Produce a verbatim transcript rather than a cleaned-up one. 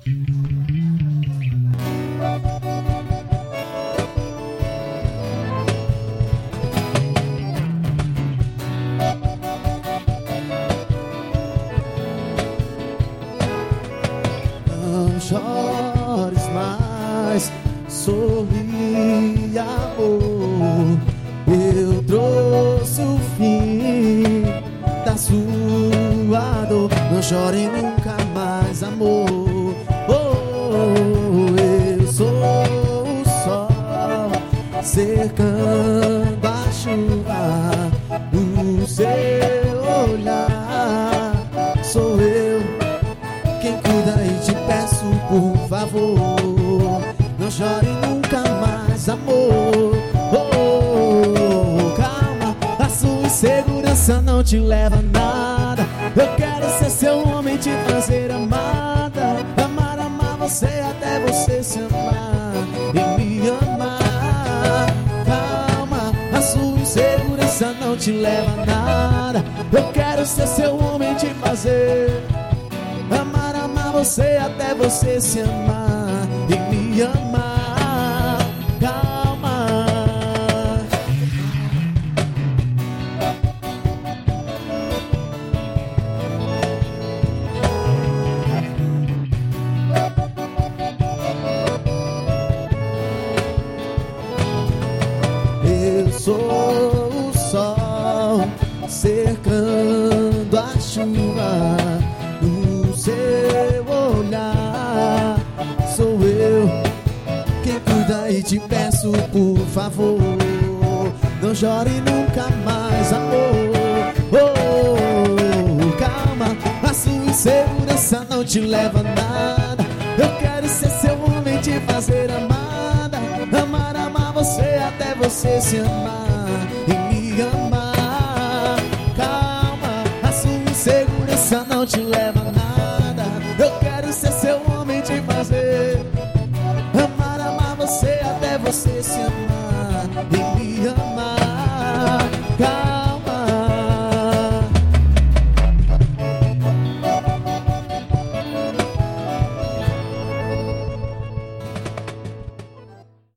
Não chores mais, sorri, amor. Eu trouxe o fim da sua dor. Não chore nunca mais, amor. Oh, eu sou o sol cercando a chuva. O seu olhar sou eu quem cuida e te peço, por favor, não chore nunca mais, amor. Oh, calma, a sua insegurança não te leva a nada. Eu quero ser seu homem, te fazer amada. Amar, amar você até você se amar e me amar. Calma, a sua insegurança não te leva a nada. Eu quero ser seu homem, te fazer amar, amar você até você se amar e me amar. Calma. Eu sou o sol cercando a chuva. Seu olhar sou eu quem cuida e te peço, por favor, não chore nunca mais, amor. Oh, calma, a sua insegurança não te leva a nada. Eu quero ser seu homem, te fazer amada. Amar, amar você até você se amar e me amar. Calma, a sua insegurança não te leva a nada. Eu quero ser seu homem, te fazer amar, amar você até você se amar.